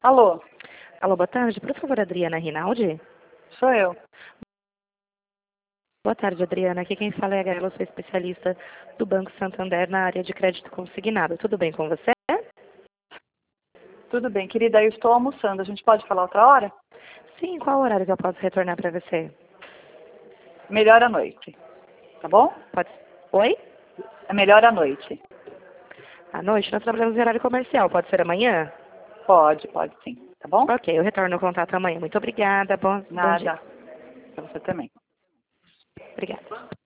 Alô, Alô, boa tarde. Por favor, Adriana Rinaldi? sou eu. Boa tarde, Adriana. Aqui quem fala é a Gaela, eu sou especialista do Banco Santander na área de crédito consignado. Tudo bem com você? Tudo bem, querida, eu estou almoçando. A gente pode falar outra hora? Sim, qual horário que eu posso retornar para você? Melhor à noite, tá bom? Pode... Oi? É melhor à noite. À noite? Nós trabalhamos em horário comercial. Pode ser amanhã? Pode sim, tá bom? Ok, eu retorno o contato amanhã. Muito obrigada. Bom dia. Nada, pra você também. Obrigada.